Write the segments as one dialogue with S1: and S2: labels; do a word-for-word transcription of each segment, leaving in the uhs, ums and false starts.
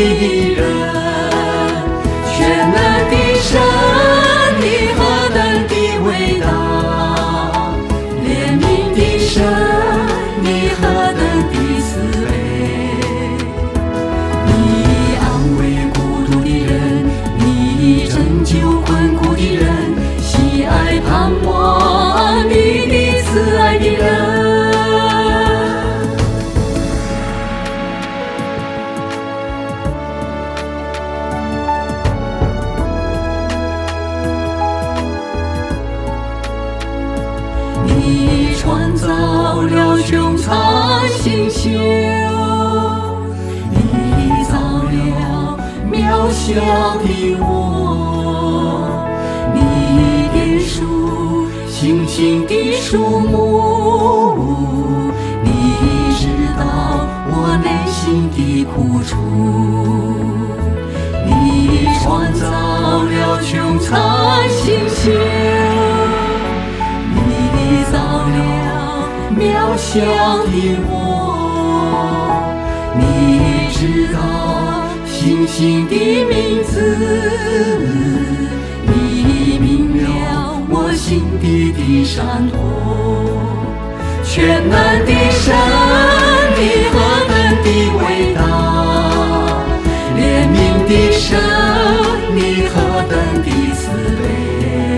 S1: 人。全能的神，你何等的伟大！怜悯的神，你何等的慈悲！你安慰孤独的人，你拯救困苦的人，喜爱盼望你的慈爱的人。你创造了穹苍星宿，你造了渺小的我，你点数星星的数目，你知道我内心的苦楚。你创造了穹苍星宿，你造了渺小的我，你知道星星的名字，你明了我心底的闪躲。全能的神，你何等的伟大！怜悯的神，你何等的慈悲！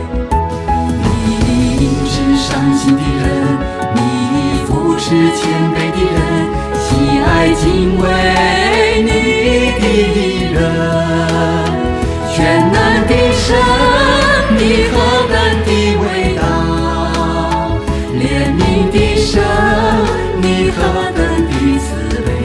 S1: 你医治伤心的人，你扶持谦卑的人，喜爱敬畏你的人。全能的神，你何等的伟大！怜悯的神，你何等的慈悲！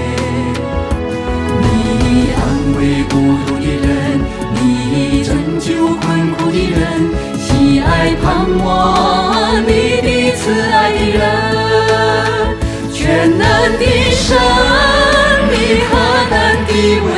S1: 你安慰孤独的人，你拯救困苦的人，喜爱盼望你的慈爱的人。全能的神，你何等的伟